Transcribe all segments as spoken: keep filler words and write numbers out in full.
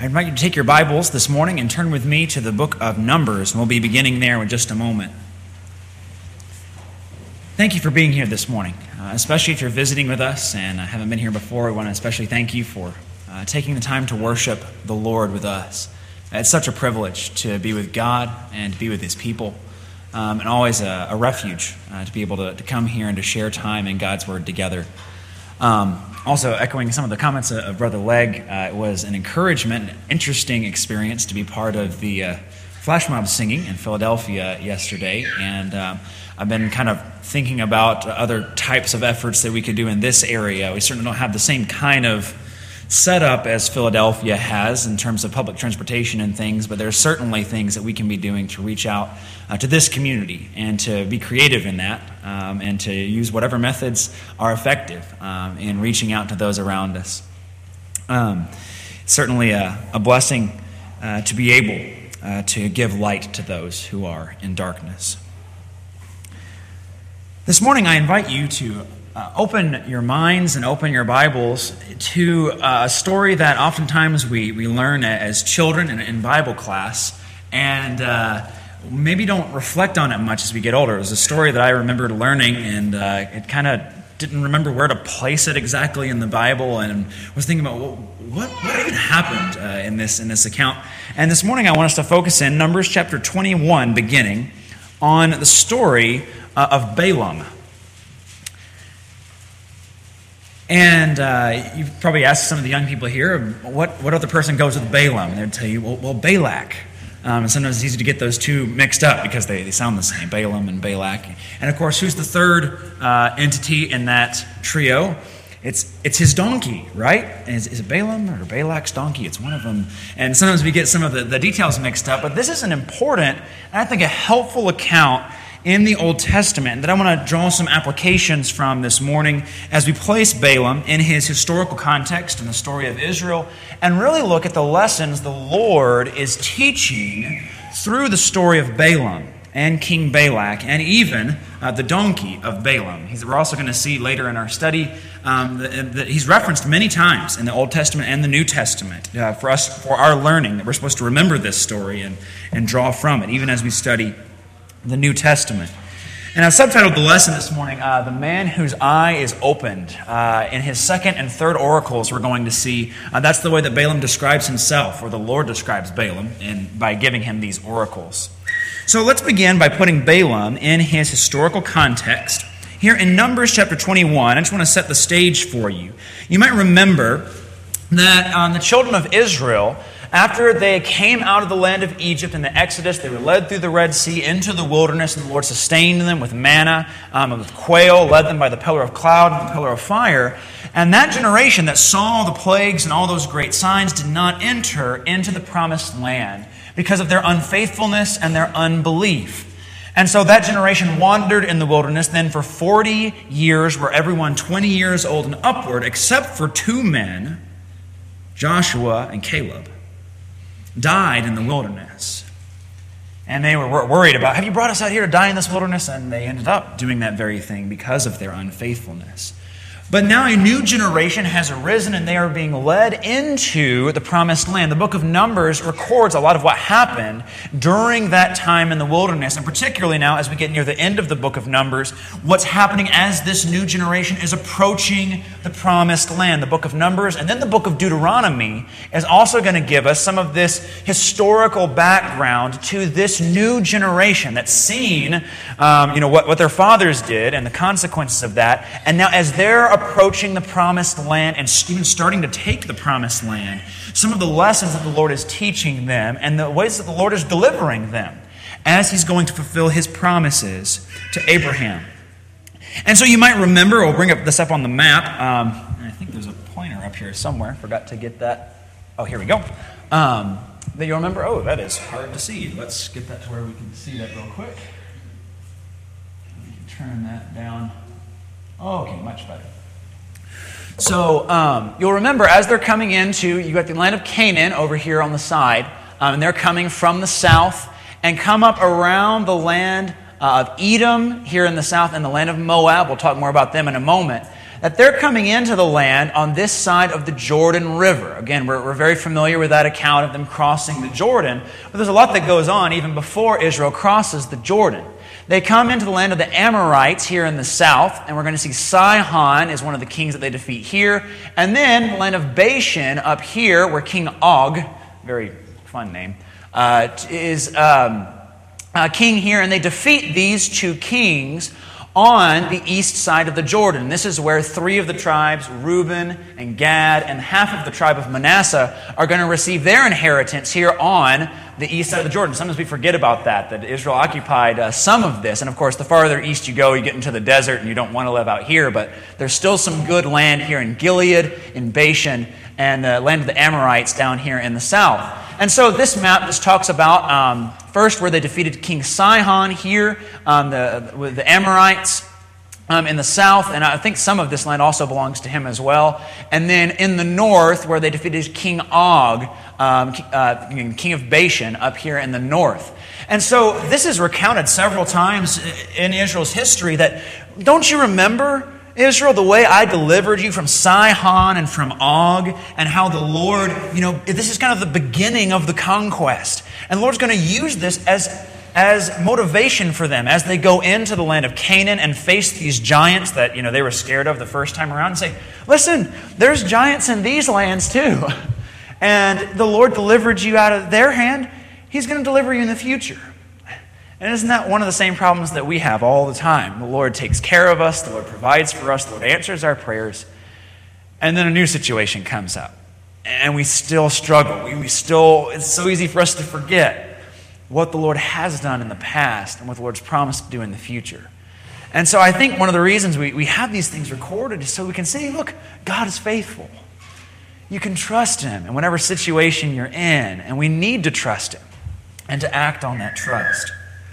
I invite you to take your Bibles this morning and turn with me to the book of Numbers, and we'll be beginning there in just a moment. Thank you for being here this morning, uh, especially if you're visiting with us and uh, haven't been here before. We want to especially thank you for uh, taking the time to worship the Lord with us. It's such a privilege to be with God and to be with His people, um, and always a, a refuge uh, to be able to, to come here and to share time in God's Word together. Um, also, echoing some of the comments of Brother Legg, uh, it was an encouragement, an interesting experience to be part of the uh, flash mob singing in Philadelphia yesterday, and um, I've been kind of thinking about other types of efforts that we could do in this area. We certainly don't have the same kind of setup as Philadelphia has in terms of public transportation and things, but there's certainly things that we can be doing to reach out uh, to this community and to be creative in that um, and to use whatever methods are effective um, in reaching out to those around us. Um, certainly a, a blessing uh, to be able uh, to give light to those who are in darkness. This morning I invite you to Uh, open your minds and open your Bibles to uh, a story that oftentimes we, we learn as children in, in Bible class and uh, maybe don't reflect on it much as we get older. It was a story that I remembered learning, and uh, it kind of didn't remember where to place it exactly in the Bible, and was thinking about, well, what, what even happened uh, in this in this account. And this morning I want us to focus in Numbers chapter twenty-one, beginning on the story uh, of Balaam. And uh, you've probably asked some of the young people here, what, what other person goes with Balaam? And they'd tell you, well, well Balak. Um, and sometimes it's easy to get those two mixed up because they, they sound the same, Balaam and Balak. And of course, who's the third uh, entity in that trio? It's it's his donkey, right? Is, is it Balaam or Balak's donkey? It's one of them. And sometimes we get some of the, the details mixed up. But this is an important, and I think a helpful account in the Old Testament that I want to draw some applications from this morning as we place Balaam in his historical context in the story of Israel and really look at the lessons the Lord is teaching through the story of Balaam and King Balak and even uh, the donkey of Balaam. He's, we're also going to see later in our study um, that, that he's referenced many times in the Old Testament and the New Testament uh, for us, for our learning, that we're supposed to remember this story and, and draw from it, even as we study the New Testament. And I've subtitled the lesson this morning, uh, The Man Whose Eye is Opened. Uh, in his second and third oracles we're going to see, uh, that's the way that Balaam describes himself, or the Lord describes Balaam, in, by giving him these oracles. So let's begin by putting Balaam in his historical context. Here in Numbers chapter twenty-one, I just want to set the stage for you. You might remember that um, the children of Israel, after they came out of the land of Egypt in the Exodus, they were led through the Red Sea into the wilderness, and the Lord sustained them with manna, um, with quail, led them by the pillar of cloud and the pillar of fire. And that generation that saw the plagues and all those great signs did not enter into the promised land because of their unfaithfulness and their unbelief. And so that generation wandered in the wilderness then for forty years, where everyone twenty years old and upward, except for two men, Joshua and Caleb, died in the wilderness. And they were worried about, have you brought us out here to die in this wilderness? And they ended up doing that very thing because of their unfaithfulness. But now a new generation has arisen, and they are being led into the promised land. The book of Numbers records a lot of what happened during that time in the wilderness, and particularly now as we get near the end of the book of Numbers, what's happening as this new generation is approaching the promised land. The book of Numbers and then the book of Deuteronomy is also going to give us some of this historical background to this new generation that's seen um, you know, what, what their fathers did and the consequences of that. And now as they're approaching the promised land and even starting to take the promised land, some of the lessons that the Lord is teaching them and the ways that the Lord is delivering them as He's going to fulfill His promises to Abraham. And so you might remember, we'll bring up this up on the map. Um, I think there's a pointer up here somewhere. Forgot to get that. Oh, here we go. Um, that you'll remember. Oh, that is hard to see. Let's get that to where we can see that real quick. We can turn that down. Oh, okay, much better. So um, you'll remember as they're coming into, you got the land of Canaan over here on the side, um, and they're coming from the south and come up around the land uh, of Edom here in the south and the land of Moab. We'll talk more about them in a moment. that they're coming into the land on this side of the Jordan River. Again, we're, we're very familiar with that account of them crossing the Jordan, but there's a lot that goes on even before Israel crosses the Jordan. They come into the land of the Amorites here in the south, and we're going to see Sihon is one of the kings that they defeat here. And then the land of Bashan up here, where King Og, very fun name, uh, is um, uh, king here. And they defeat these two kings on the east side of the Jordan. This is where three of the tribes, Reuben and Gad, and half of the tribe of Manasseh, are going to receive their inheritance here on the east side of the Jordan. Sometimes we forget about that, that Israel occupied uh, some of this. And of course, the farther east you go, you get into the desert and you don't want to live out here. But there's still some good land here in Gilead, in Bashan, and the land of the Amorites down here in the south. And so this map just talks about, um, first, where they defeated King Sihon here, um, the, with the Amorites um, in the south. And I think some of this land also belongs to him as well. And then in the north, where they defeated King Og, um, uh, king of Bashan, up here in the north. And so this is recounted several times in Israel's history that, don't you remember, Israel, the way I delivered you from Sihon and from Og, and how the Lord, you know, this is kind of the beginning of the conquest. And the Lord's going to use this as, as motivation for them as they go into the land of Canaan and face these giants that, you know, they were scared of the first time around, and say, listen, there's giants in these lands too. And the Lord delivered you out of their hand. He's going to deliver you in the future. And isn't that one of the same problems that we have all the time? The Lord takes care of us. The Lord provides for us. The Lord answers our prayers. And then a new situation comes up. And we still struggle. We, we still, it's so easy for us to forget what the Lord has done in the past and what the Lord's promised to do in the future. And so I think one of the reasons we, we have these things recorded is so we can say, look, God is faithful. You can trust Him in whatever situation you're in. And we need to trust Him and to act on that trust.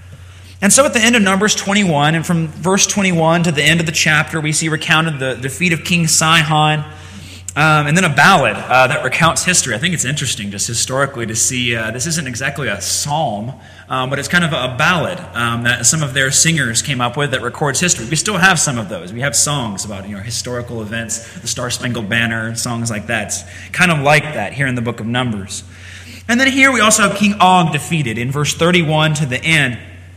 And so at the end of Numbers twenty-one, and from verse twenty-one to the end of the chapter, we see recounted the defeat of King Sihon, um, and then a ballad uh, that recounts history. I think it's interesting just historically to see, uh, this isn't exactly a psalm, um, but it's kind of a ballad um, that some of their singers came up with that records history. We still have some of those. We have songs about, you know, historical events, the Star-Spangled Banner, songs like that. It's kind of like that here in the book of Numbers. And then here we also have King Og defeated in verse thirty-one to the end.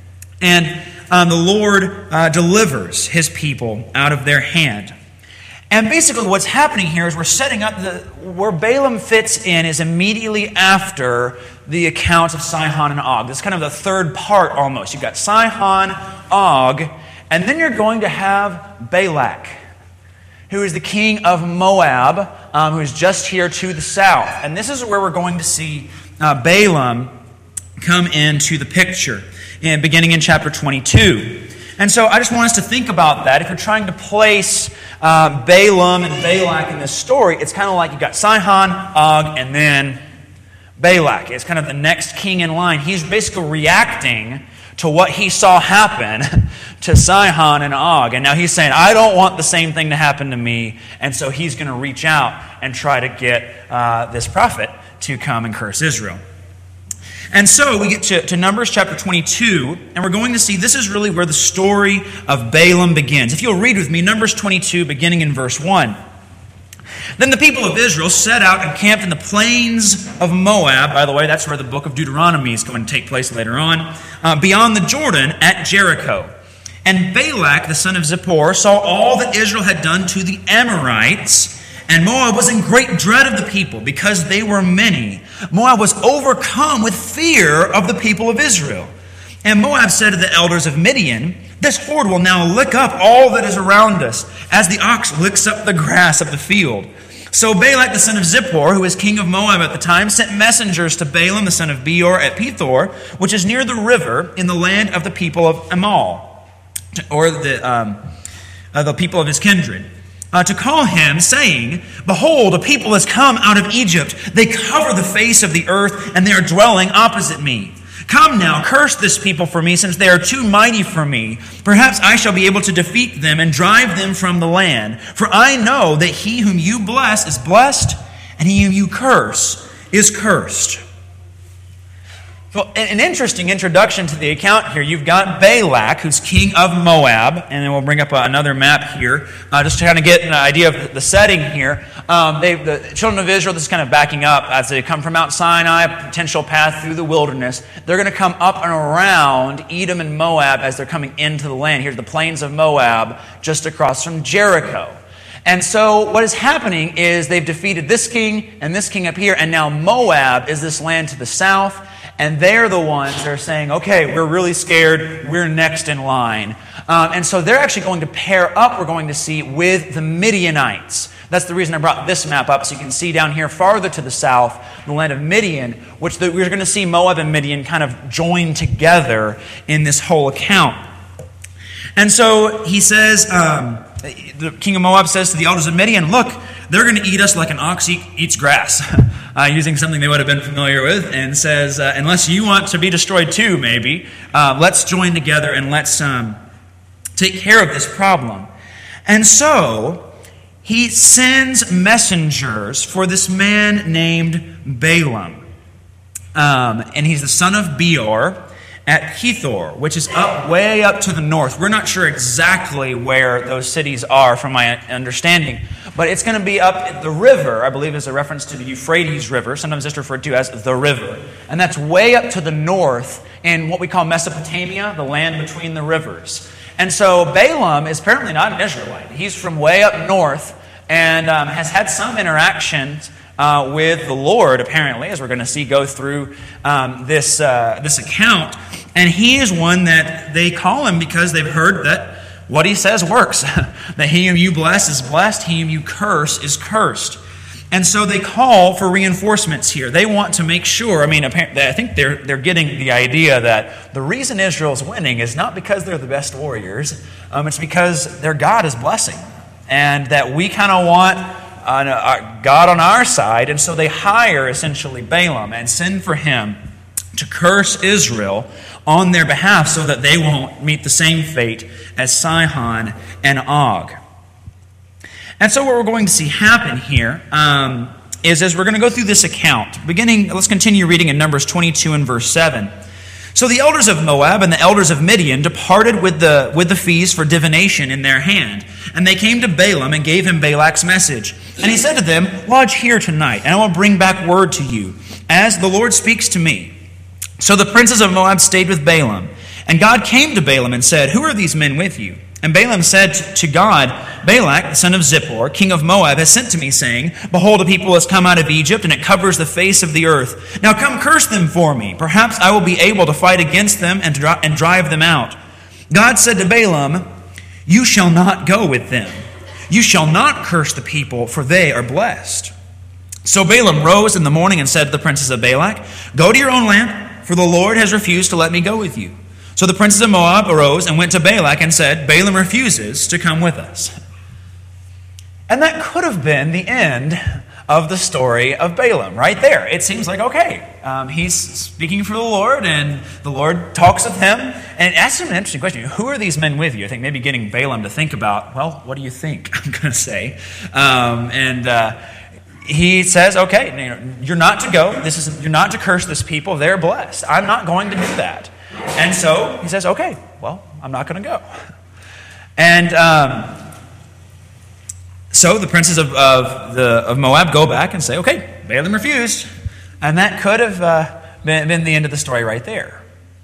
And um, the Lord uh, delivers His people out of their hand. And basically what's happening here is we're setting up the, where Balaam fits in is immediately after the accounts of Sihon and Og. This is kind of the third part almost. You've got Sihon, Og, and then you're going to have Balak, who is the king of Moab, um, who is just here to the south. And this is where we're going to see uh, Balaam come into the picture, in, beginning in chapter twenty-two. And so I just want us to think about that. If you're trying to place uh, Balaam and Balak in this story, it's kind of like you've got Sihon, Og, and then Balak. It's kind of the next king in line. He's basically reacting to what he saw happen to Sihon and Og. And now he's saying, I don't want the same thing to happen to me. And so he's going to reach out and try to get uh, this prophet to come and curse Israel. And so we get to, to Numbers chapter twenty-two, and we're going to see this is really where the story of Balaam begins. If you'll read with me, Numbers twenty-two, beginning in verse one. Then the people of Israel set out and camped in the plains of Moab. By the way, that's where the book of Deuteronomy is going to take place later on. Uh, beyond the Jordan at Jericho. And Balak, the son of Zippor, saw all that Israel had done to the Amorites. And Moab was in great dread of the people because they were many. Moab was overcome with fear of the people of Israel. And Moab said to the elders of Midian, this horde will now lick up all that is around us, as the ox licks up the grass of the field. So Balak the son of Zippor, who was king of Moab at the time, sent messengers to Balaam the son of Beor at Pethor, which is near the river in the land of the people of Amal, or the, um, uh, the people of his kindred. Uh, to call him, saying, behold, a people has come out of Egypt. They cover the face of the earth, and they are dwelling opposite me. Come now, curse this people for me, since they are too mighty for me. Perhaps I shall be able to defeat them and drive them from the land. For I know that he whom you bless is blessed, and he whom you curse is cursed. Well, an interesting introduction to the account here. You've got Balak, who's king of Moab, and then we'll bring up another map here, uh, just to kind of get an idea of the setting here. Um, they, the children of Israel, this is kind of backing up as they come from Mount Sinai, potential path through the wilderness. They're going to come up and around Edom and Moab as they're coming into the land. Here's the plains of Moab, just across from Jericho. And so what is happening is they've defeated this king and this king up here, and now Moab is this land to the south. And they're the ones that are saying, okay, we're really scared, we're next in line. Um, and so they're actually going to pair up, we're going to see, with the Midianites. That's the reason I brought this map up, so you can see down here farther to the south, the land of Midian, which the, we're going to see Moab and Midian kind of join together in this whole account. And so he says, um, the king of Moab says to the elders of Midian, look, they're going to eat us like an ox eat, eats grass, uh, using something they would have been familiar with, and says, uh, unless you want to be destroyed too, maybe, uh, let's join together and let's um, take care of this problem. And so he sends messengers for this man named Balaam. Um, and he's the son of Beor at Pethor, which is up way up to the north. We're not sure exactly where those cities are from my understanding, but it's going to be up at the river, I believe is a reference to the Euphrates River, sometimes it's referred to as the river. And that's way up to the north in what we call Mesopotamia, the land between the rivers. And so Balaam is apparently not an Israelite. He's from way up north and um, has had some interactions Uh, with the Lord, apparently, as we're going to see go through um, this uh, this account. And he is one that they call him because they've heard that what he says works. That he whom you bless is blessed, he whom you curse is cursed. And so they call for reinforcements here. They want to make sure, I mean, I think they're, they're getting the idea that the reason Israel's winning is not because they're the best warriors, um, it's because their God is blessing. And that we kind of want On, uh, God on our side, and so they hire essentially Balaam and send for him to curse Israel on their behalf so that they won't meet the same fate as Sihon and Og. And so what we're going to see happen here um, is as we're going to go through this account, beginning, let's continue reading in Numbers twenty-two and verse seven. So the elders of Moab and the elders of Midian departed with the, with the fees for divination in their hand. And they came to Balaam and gave him Balak's message. And he said to them, lodge here tonight, and I will bring back word to you, as the Lord speaks to me. So the princes of Moab stayed with Balaam. And God came to Balaam and said, who are these men with you? And Balaam said to God, Balak, the son of Zippor, king of Moab, has sent to me, saying, behold, a people has come out of Egypt, and it covers the face of the earth. Now come curse them for me. Perhaps I will be able to fight against them and, dri- and drive them out. God said to Balaam, you shall not go with them. You shall not curse the people, for they are blessed. So Balaam rose in the morning and said to the princes of Balak, go to your own land, for the Lord has refused to let me go with you. So the princes of Moab arose and went to Balak and said, Balaam refuses to come with us. And that could have been the end of the story of Balaam, right there. It seems like, okay, um, he's speaking for the Lord, and the Lord talks with him, and asks him an interesting question. Who are these men with you? I think maybe getting Balaam to think about, well, what do you think I'm going to say? Um, and uh, he says, okay, you know, you're not to go. This is you're not to curse this people. They're blessed. I'm not going to do that. And so he says, okay, well, I'm not going to go. And um, so the princes of, of, the, of Moab go back and say, okay, Balaam refused. And that could have uh, been, been the end of the story right there.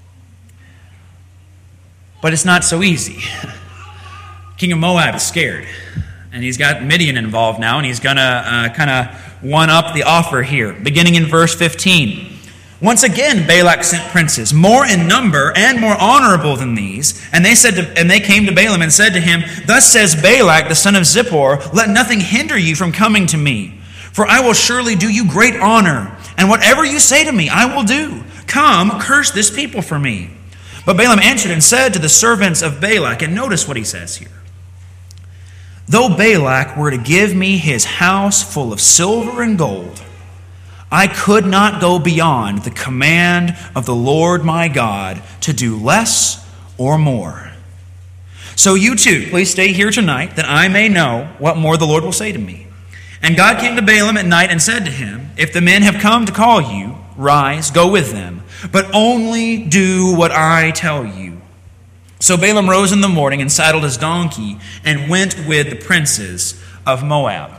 But it's not so easy. King of Moab is scared. And he's got Midian involved now, and he's going to uh, kind of one-up the offer here, beginning in verse fifteen. Once again, Balak sent princes, more in number and more honorable than these. And they said, to, and they came to Balaam and said to him, thus says Balak, the son of Zippor, let nothing hinder you from coming to me. For I will surely do you great honor, and whatever you say to me, I will do. Come, curse this people for me. But Balaam answered and said to the servants of Balak, and notice what he says here. Though Balak were to give me his house full of silver and gold, I could not go beyond the command of the Lord my God to do less or more. So you too, please stay here tonight, that I may know what more the Lord will say to me. And God came to Balaam at night and said to him, if the men have come to call you, rise, go with them. but only do what I tell you." So Balaam rose in the morning and saddled his donkey and went with the princes of Moab.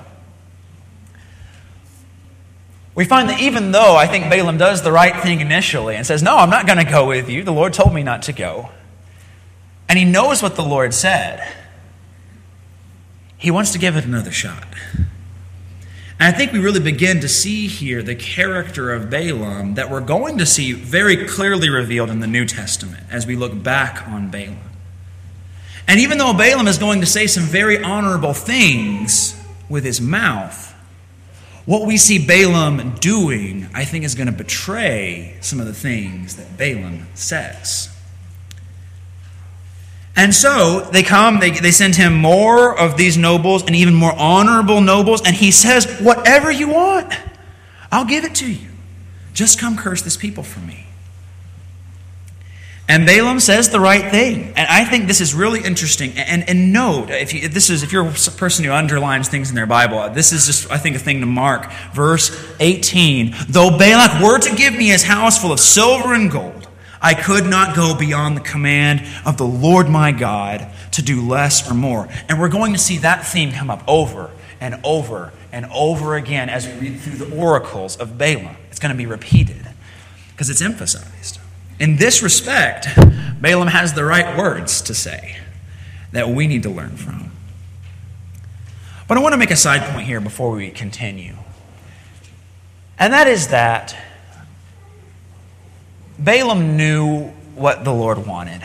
We find that even though I think Balaam does the right thing initially and says, "No, I'm not going to go with you. The Lord told me not to go." And he knows what the Lord said. He wants to give it another shot. And I think we really begin to see here the character of Balaam that we're going to see very clearly revealed in the New Testament as we look back on Balaam. And even though Balaam is going to say some very honorable things with his mouth, what we see Balaam doing, I think, is going to betray some of the things that Balaam says. And so they come, they, they send him more of these nobles and even more honorable nobles, and he says, "Whatever you want, I'll give it to you. Just come curse this people for me." And Balaam says the right thing. And I think this is really interesting. And, and note, if, you, if this is if you're a person who underlines things in their Bible, this is just, I think, a thing to mark. Verse eighteen, "Though Balak were to give me his house full of silver and gold, I could not go beyond the command of the Lord my God to do less or more." And we're going to see that theme come up over and over and over again as we read through the oracles of Balaam. It's going to be repeated because it's emphasized. In this respect, Balaam has the right words to say that we need to learn from. But I want to make a side point here before we continue. And that is that Balaam knew what the Lord wanted.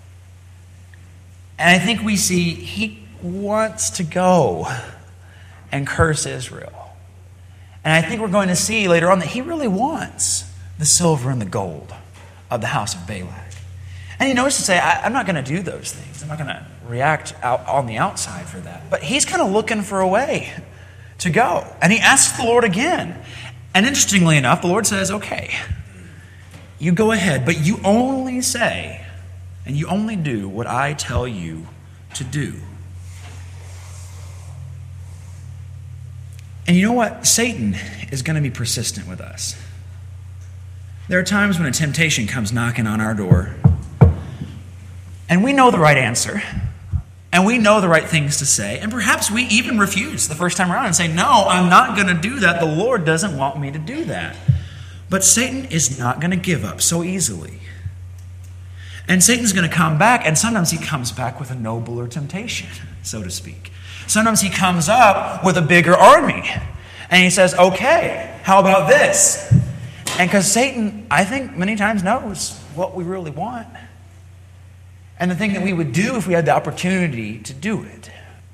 And I think we see he wants to go and curse Israel. And I think we're going to see later on that he really wants the silver and the gold of the house of Balak. And he knows to say, I, I'm not going to do those things. I'm not going to react out on the outside for that. But he's kind of looking for a way to go. And he asks the Lord again. And interestingly enough, the Lord says, "Okay, you go ahead, but you only say and you only do what I tell you to do." And you know what? Satan is going to be persistent with us. There are times when a temptation comes knocking on our door, and we know the right answer, and we know the right things to say, and perhaps we even refuse the first time around and say, "No, I'm not going to do that. The Lord doesn't want me to do that." But Satan is not going to give up so easily. And Satan's going to come back, and sometimes he comes back with a nobler temptation, so to speak. Sometimes he comes up with a bigger army, and he says, "Okay, how about this?" And because Satan, I think, many times knows what we really want and the thing that we would do if we had the opportunity to do it.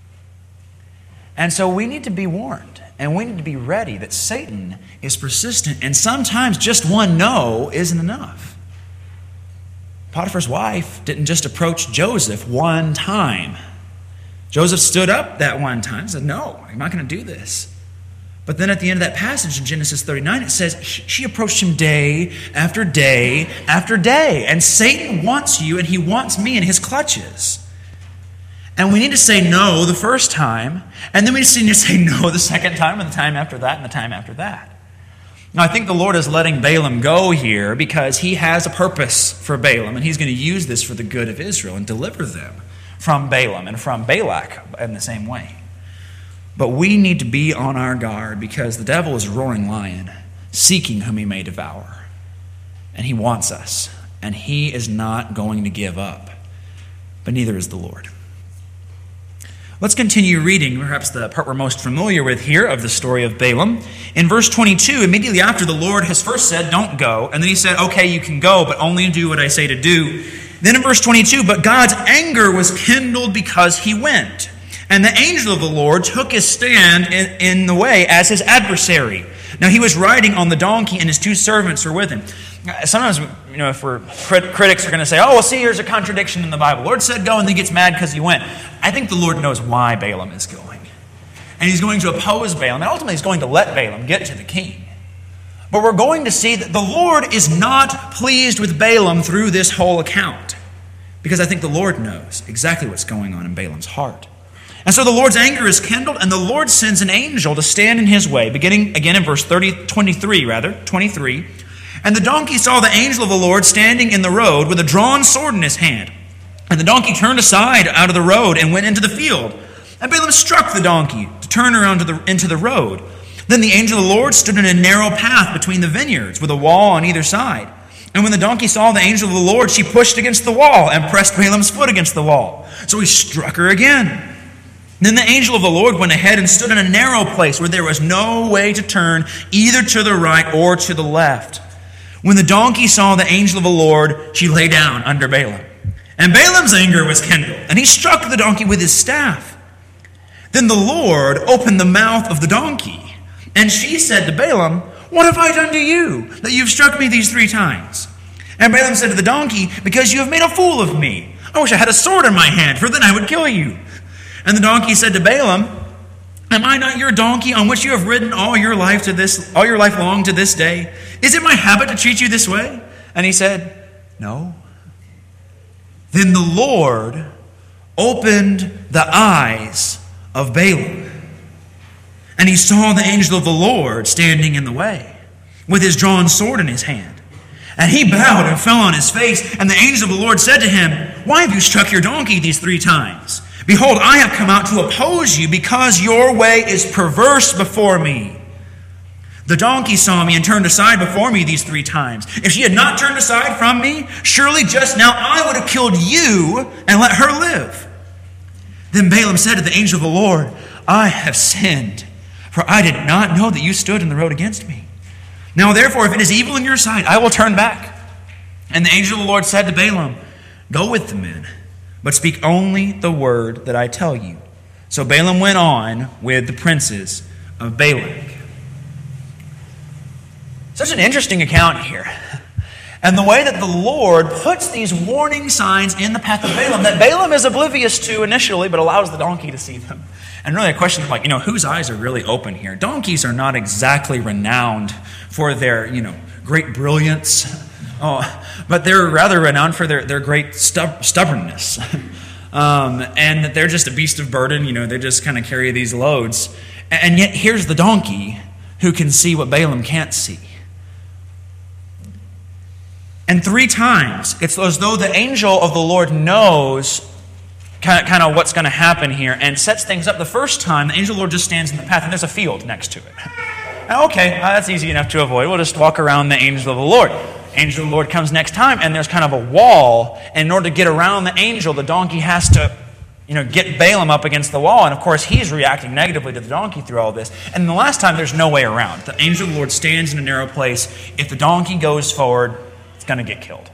And so we need to be warned. And we need to be ready that Satan is persistent, and sometimes just one no isn't enough. Potiphar's wife didn't just approach Joseph one time. Joseph stood up that one time and said, "No, I'm not going to do this." But then at the end of that passage in Genesis thirty-nine, it says she approached him day after day after day. And Satan wants you, and he wants me in his clutches. And we need to say no the first time, and then we just need to say no the second time, and the time after that, and the time after that. Now, I think the Lord is letting Balaam go here because he has a purpose for Balaam, and he's going to use this for the good of Israel and deliver them from Balaam and from Balak in the same way. But we need to be on our guard because the devil is a roaring lion, seeking whom he may devour. And he wants us, and he is not going to give up, but neither is the Lord. Let's continue reading, perhaps the part we're most familiar with here of the story of Balaam. In verse twenty-two, immediately after the Lord has first said, "Don't go," and then he said, "Okay, you can go, but only do what I say to do." Then in verse twenty-two, "But God's anger was kindled because he went. And the angel of the Lord took his stand in, in the way as his adversary. Now he was riding on the donkey, and his two servants were with him." Sometimes, you know, if we're crit- critics are going to say, "Oh, well, see, here's a contradiction in the Bible. The Lord said go, and then he gets mad because he went." I think the Lord knows why Balaam is going. And he's going to oppose Balaam, and ultimately he's going to let Balaam get to the king. But we're going to see that the Lord is not pleased with Balaam through this whole account, because I think the Lord knows exactly what's going on in Balaam's heart. And so the Lord's anger is kindled, and the Lord sends an angel to stand in his way, beginning again in verse thirty, twenty-three, rather, twenty-three. And the donkey saw the angel of the Lord standing in the road with a drawn sword in his hand. And the donkey turned aside out of the road and went into the field. And Balaam struck the donkey to turn around to the, into the road. Then the angel of the Lord stood in a narrow path between the vineyards with a wall on either side. And when the donkey saw the angel of the Lord, she pushed against the wall and pressed Balaam's foot against the wall. So he struck her again. Then the angel of the Lord went ahead and stood in a narrow place where there was no way to turn either to the right or to the left. When the donkey saw the angel of the Lord, she lay down under Balaam. And Balaam's anger was kindled, and he struck the donkey with his staff. Then the Lord opened the mouth of the donkey, and she said to Balaam, "What have I done to you, that you have struck me these three times?" And Balaam said to the donkey, "Because you have made a fool of me. I wish I had a sword in my hand, for then I would kill you." And the donkey said to Balaam, "Am I not your donkey on which you have ridden all your life to this, all your life long to this day? Is it my habit to treat you this way?" And he said, "No." Then the Lord opened the eyes of Balaam, and he saw the angel of the Lord standing in the way, with his drawn sword in his hand. And he bowed and fell on his face, and the angel of the Lord said to him, "Why have you struck your donkey these three times? Behold, I have come out to oppose you, because your way is perverse before me. The donkey saw me and turned aside before me these three times. If she had not turned aside from me, surely just now I would have killed you and let her live." Then Balaam said to the angel of the Lord, "I have sinned, for I did not know that you stood in the road against me. Now therefore, if it is evil in your sight, I will turn back." And the angel of the Lord said to Balaam, "Go with the men, but speak only the word that I tell you." So Balaam went on with the princes of Balak. Such an interesting account here. And the way that the Lord puts these warning signs in the path of Balaam that Balaam is oblivious to initially, but allows the donkey to see them. And really a question of like, you know, whose eyes are really open here? Donkeys are not exactly renowned for their, you know, great brilliance. Oh, but they're rather renowned for their, their great stub- stubbornness. um, and that they're just a beast of burden. You know, they just kind of carry these loads. And yet here's the donkey who can see what Balaam can't see. And three times, it's as though the angel of the Lord knows kind of, kind of what's going to happen here and sets things up. The first time, the angel of the Lord just stands in the path, and there's a field next to it. Now, okay, uh, that's easy enough to avoid. We'll just walk around the angel of the Lord. Angel of the Lord comes next time, and there's kind of a wall. And in order to get around the angel, the donkey has to, you know, get Balaam up against the wall. And of course, he's reacting negatively to the donkey through all this. And the last time, there's no way around. The angel of the Lord stands in a narrow place. If the donkey goes forward, going to get killed.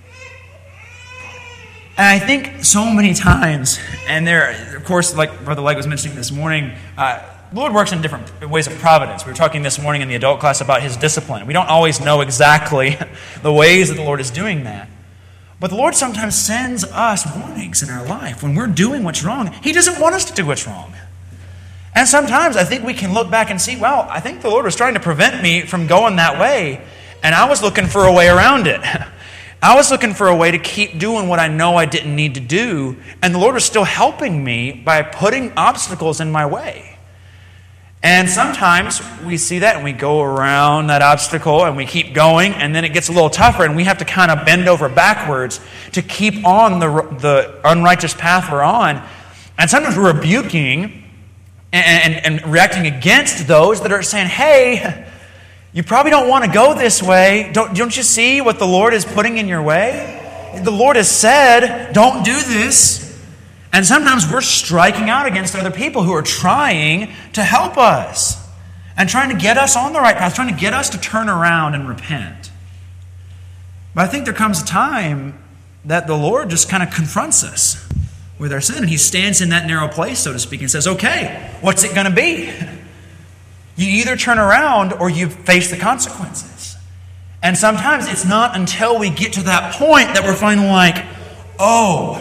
And I think so many times, and there, of course, like Brother Legg was mentioning this morning, uh, the Lord works in different ways of providence. We were talking this morning in the adult class about His discipline. We don't always know exactly the ways that the Lord is doing that. But the Lord sometimes sends us warnings in our life when we're doing what's wrong. He doesn't want us to do what's wrong. And sometimes I think we can look back and see, well, I think the Lord was trying to prevent me from going that way. And I was looking for a way around it. I was looking for a way to keep doing what I know I didn't need to do. And the Lord was still helping me by putting obstacles in my way. And sometimes we see that and we go around that obstacle and we keep going. And then it gets a little tougher and we have to kind of bend over backwards to keep on the, the unrighteous path we're on. And sometimes we're rebuking and, and, and reacting against those that are saying, hey, you probably don't want to go this way. Don't, don't you see what the Lord is putting in your way? The Lord has said, don't do this. And sometimes we're striking out against other people who are trying to help us and trying to get us on the right path, trying to get us to turn around and repent. But I think there comes a time that the Lord just kind of confronts us with our sin. And He stands in that narrow place, so to speak, and says, okay, what's it going to be? You either turn around or you face the consequences. And sometimes it's not until we get to that point that we're finally like, oh,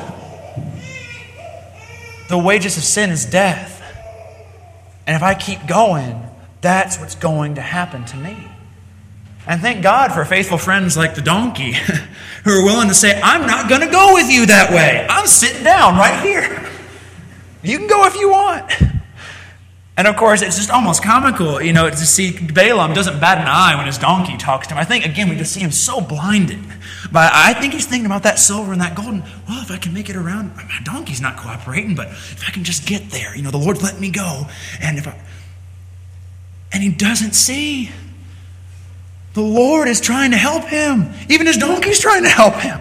the wages of sin is death. And if I keep going, that's what's going to happen to me. And thank God for faithful friends like the donkey who are willing to say, I'm not going to go with you that way. I'm sitting down right here. You can go if you want. And of course, it's just almost comical, you know, to see Balaam doesn't bat an eye when his donkey talks to him. I think, again, we just see him so blinded. But I think he's thinking about that silver and that gold. And, well, if I can make it around, my donkey's not cooperating, but if I can just get there, you know, the Lord's letting me go. And if I, and he doesn't see. The Lord is trying to help him. Even his donkey's trying to help him.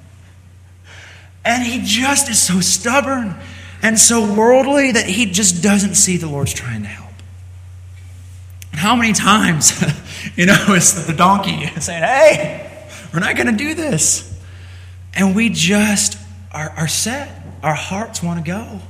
And he just is so stubborn and so worldly that he just doesn't see the Lord's trying to help. And how many times, you know, is the donkey saying, hey, we're not going to do this. And we just are, are set. Our hearts want to go.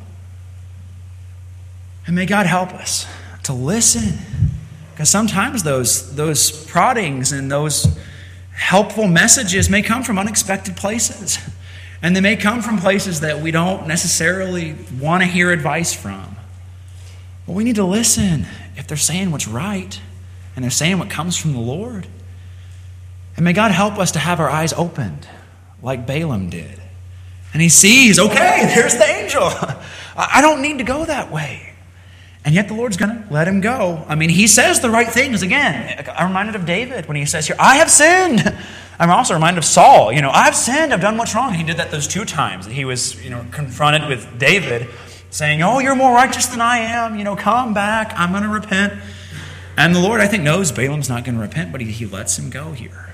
And may God help us to listen. Because sometimes those, those proddings and those helpful messages may come from unexpected places. And they may come from places that we don't necessarily want to hear advice from. But we need to listen if they're saying what's right and they're saying what comes from the Lord. And may God help us to have our eyes opened like Balaam did. And he sees, okay, there's the angel. I don't need to go that way. And yet the Lord's going to let him go. I mean, he says the right things. Again, I'm reminded of David when he says here, I have sinned. I'm also reminded of Saul. You know, I've sinned. I've done what's wrong. He did that those two times. He was, you know, confronted with David saying, oh, you're more righteous than I am. You know, come back. I'm going to repent. And the Lord, I think, knows Balaam's not going to repent, but he, he lets him go here.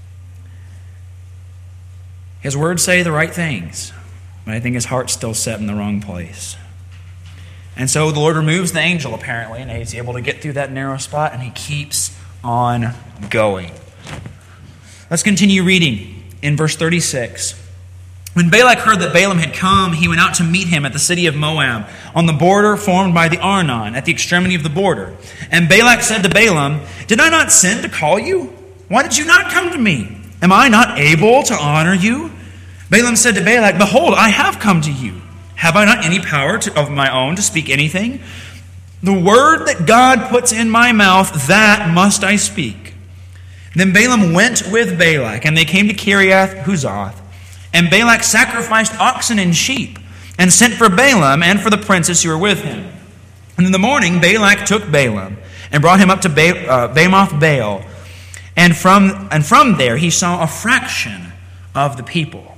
His words say the right things, but I think his heart's still set in the wrong place. And so the Lord removes the angel, apparently, and he's able to get through that narrow spot, and he keeps on going. Let's continue reading in verse thirty-six. When Balak heard that Balaam had come, he went out to meet him at the city of Moab, on the border formed by the Arnon, at the extremity of the border. And Balak said to Balaam, did I not send to call you? Why did you not come to me? Am I not able to honor you? Balaam said to Balak, behold, I have come to you. Have I not any power to, of my own to speak anything? The word that God puts in my mouth, that must I speak. Then Balaam went with Balak, and they came to Kiriath Huzoth. And Balak sacrificed oxen and sheep, and sent for Balaam and for the princes who were with him. And in the morning Balak took Balaam, and brought him up to ba- uh, Bamoth Baal. And from, and from there he saw a fraction of the people.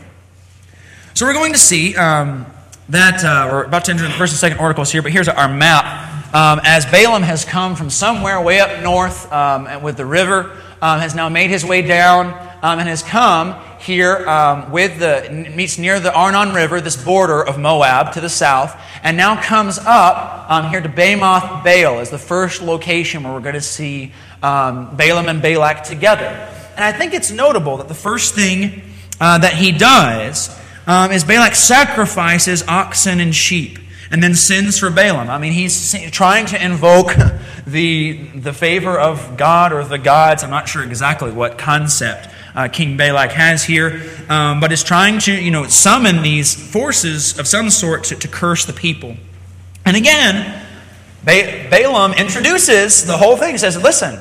So we're going to see um, that, uh, we're about to enter the first and second articles here, but here's our map. Um, as Balaam has come from somewhere way up north um, with the river, um, has now made his way down um, and has come here um, with the, meets near the Arnon River, this border of Moab to the south, and now comes up um, here to Bamoth Baal as the first location where we're going to see um, Balaam and Balak together. And I think it's notable that the first thing uh, that he does um, is Balak sacrifices oxen and sheep, and then sins for Balaam. I mean, he's trying to invoke the, the favor of God or the gods. I'm not sure exactly what concept uh, King Balak has here, um, but is trying to, you know, summon these forces of some sort to, to curse the people. And again, ba- Balaam introduces the whole thing. He says, listen,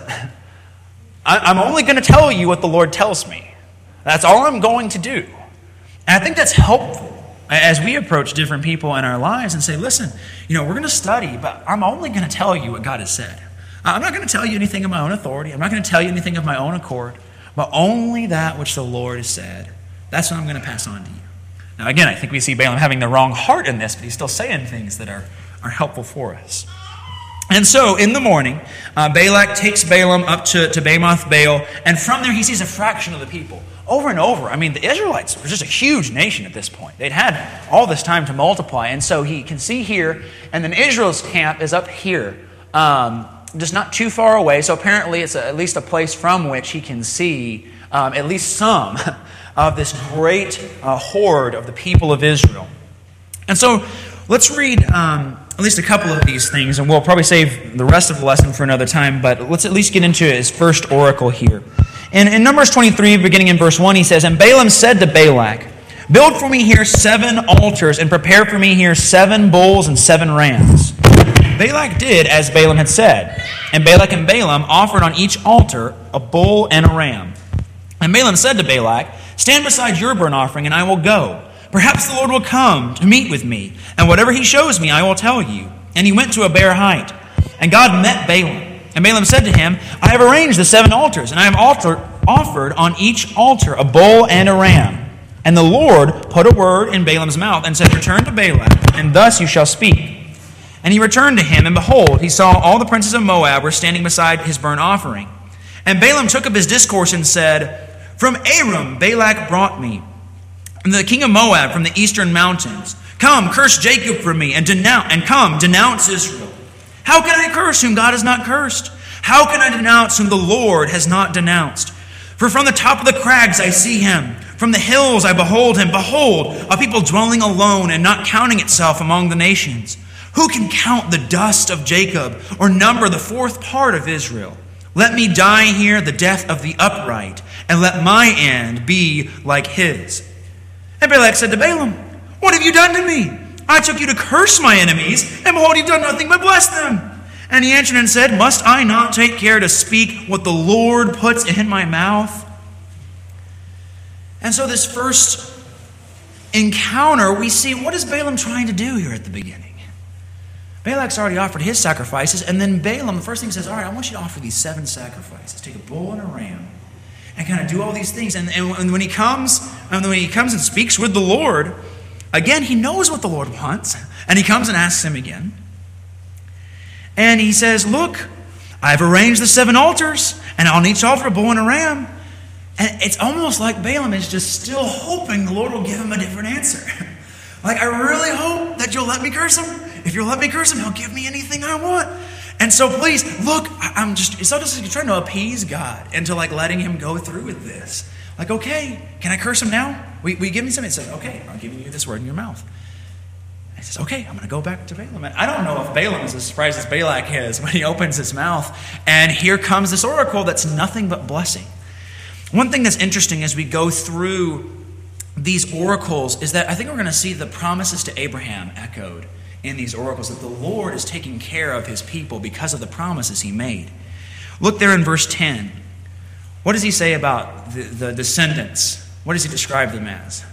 I, I'm only going to tell you what the Lord tells me. That's all I'm going to do. And I think that's helpful as we approach different people in our lives and say, listen, you know, we're going to study, but I'm only going to tell you what God has said. I'm not going to tell you anything of my own authority. I'm not going to tell you anything of my own accord, but only that which the Lord has said. That's what I'm going to pass on to you. Now, again, I think we see Balaam having the wrong heart in this, but he's still saying things that are, are helpful for us. And so, in the morning, uh, Balak takes Balaam up to, to Bamoth Baal, and from there he sees a fraction of the people. Over and over. I mean, the Israelites were just a huge nation at this point. They'd had all this time to multiply. And so he can see here, and then Israel's camp is up here, um, just not too far away. So apparently it's a, at least a place from which he can see um, at least some of this great uh, horde of the people of Israel. And so let's read um, at least a couple of these things, and we'll probably save the rest of the lesson for another time, but let's at least get into his first oracle here. In, in Numbers twenty-three, beginning in verse one, he says, And Balaam said to Balak, Build for me here seven altars, and prepare for me here seven bulls and seven rams. Balak did as Balaam had said, and Balak and Balaam offered on each altar a bull and a ram. And Balaam said to Balak, Stand beside your burnt offering, and I will go. Perhaps the Lord will come to meet with me, and whatever he shows me I will tell you. And he went to a bare height. And God met Balaam. And Balaam said to him, I have arranged the seven altars, and I have altar, offered on each altar a bull and a ram. And the Lord put a word in Balaam's mouth and said, Return to Balak, and thus you shall speak. And he returned to him, and behold, he saw all the princes of Moab were standing beside his burnt offering. And Balaam took up his discourse and said, From Aram Balak brought me, and the king of Moab from the eastern mountains. Come, curse Jacob for me, and denounce, and come, denounce Israel. How can I curse whom God has not cursed? How can I denounce whom the Lord has not denounced? For from the top of the crags I see him. From the hills I behold him. Behold, a people dwelling alone and not counting itself among the nations. Who can count the dust of Jacob or number the fourth part of Israel? Let me die here the death of the upright, and let my end be like his. And Balak said to Balaam, What have you done to me? I took you to curse my enemies, and behold, you've done nothing but bless them. And he answered and said, Must I not take care to speak what the Lord puts in my mouth? And so this first encounter, we see, what is Balaam trying to do here at the beginning? Balak's already offered his sacrifices, and then Balaam, the first thing he says, all right, I want you to offer these seven sacrifices. Take a bull and a ram, and kind of do all these things. And, and when he comes, and when he comes and speaks with the Lord, again, he knows what the Lord wants, and he comes and asks him again. And he says, look, I've arranged the seven altars, and on each altar a bull and a ram. And it's almost like Balaam is just still hoping the Lord will give him a different answer. Like, I really hope that you'll let me curse him. If you'll let me curse him, he'll give me anything I want. And so please, look, I'm just, it's not just like you're trying to appease God into like letting him go through with this. Like, okay, can I curse him now? We, we give me something. It says, okay, I'm giving you this word in your mouth. And he says, okay, I'm going to go back to Balaam. And I don't know if Balaam is as surprised as Balak is when he opens his mouth. And here comes this oracle that's nothing but blessing. One thing that's interesting as we go through these oracles is that I think we're going to see the promises to Abraham echoed in these oracles, that the Lord is taking care of his people because of the promises he made. Look there in verse ten. What does he say about the, the descendants? What does he describe them as?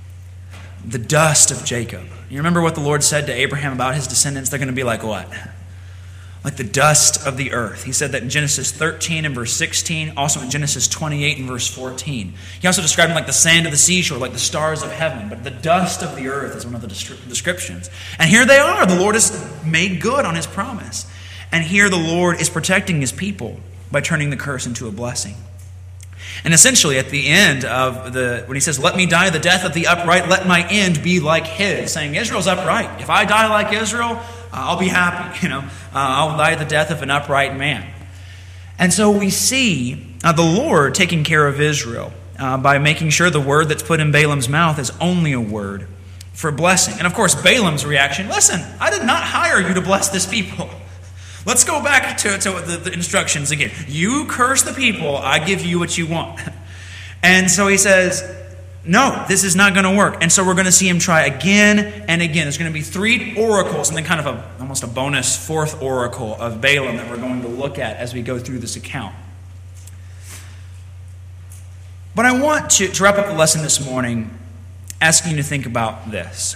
The dust of Jacob. You remember what the Lord said to Abraham about his descendants? They're going to be like what? Like the dust of the earth. He said that in Genesis thirteen and verse sixteen, also in Genesis twenty-eight and verse fourteen. He also described them like the sand of the seashore, like the stars of heaven. But the dust of the earth is one of the descriptions. And here they are. The Lord has made good on his promise. And here the Lord is protecting his people by turning the curse into a blessing. And essentially at the end of the, when he says, let me die the death of the upright, let my end be like his, saying Israel's upright. If I die like Israel, uh, I'll be happy. You know, uh, I'll die the death of an upright man. And so we see uh, the Lord taking care of Israel uh, by making sure the word that's put in Balaam's mouth is only a word for blessing. And of course, Balaam's reaction, listen, I did not hire you to bless this people. Let's go back to, to the, the instructions again. You curse the people, I give you what you want. And so he says, no, this is not going to work. And so we're going to see him try again and again. There's going to be three oracles and then kind of a, almost a bonus fourth oracle of Balaam that we're going to look at as we go through this account. But I want to, to wrap up the lesson this morning asking you to think about this.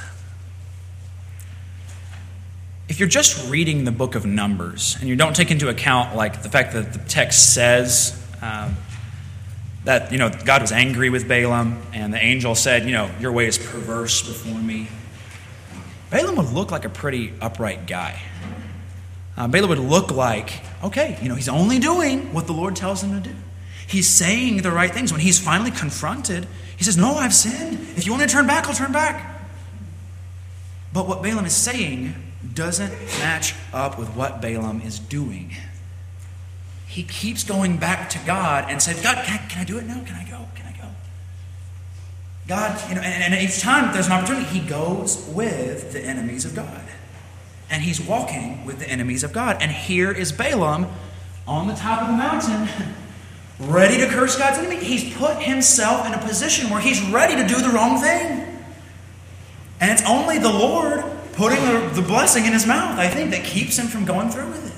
If you're just reading the book of Numbers and you don't take into account like the fact that the text says um, that, you know, God was angry with Balaam and the angel said, you know, your way is perverse before me, Balaam would look like a pretty upright guy. Uh, Balaam would look like, okay, you know, he's only doing what the Lord tells him to do. He's saying the right things. When he's finally confronted, he says, no, I've sinned. If you want to turn back, I'll turn back. But what Balaam is saying doesn't match up with what Balaam is doing. He keeps going back to God and says, God, can I, can I do it now? Can I go? Can I go? God, you know, and, and each time there's an opportunity, he goes with the enemies of God. And he's walking with the enemies of God. And here is Balaam on the top of the mountain, ready to curse God's enemy. He's put himself in a position where he's ready to do the wrong thing. And it's only the Lord putting the, the blessing in his mouth, I think, that keeps him from going through with it.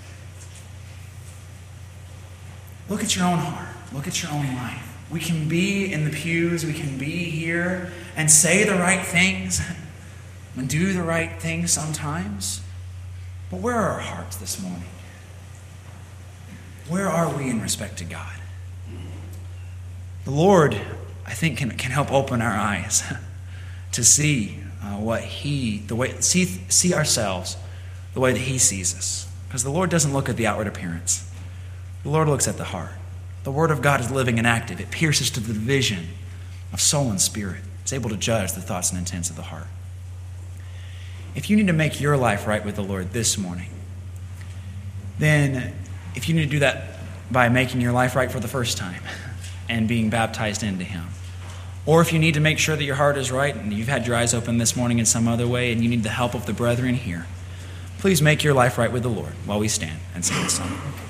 Look at your own heart. Look at your own life. We can be in the pews, we can be here and say the right things and do the right things sometimes. But where are our hearts this morning? Where are we in respect to God? The Lord, I think, can, can help open our eyes to see uh, what He, the way, see, see ourselves the way that He sees us. Because the Lord doesn't look at the outward appearance. The Lord looks at the heart. The Word of God is living and active. It pierces to the division of soul and spirit. It's able to judge the thoughts and intents of the heart. If you need to make your life right with the Lord this morning, then if you need to do that by making your life right for the first time and being baptized into Him, or if you need to make sure that your heart is right and you've had your eyes open this morning in some other way and you need the help of the brethren here, please make your life right with the Lord while we stand and sing this song.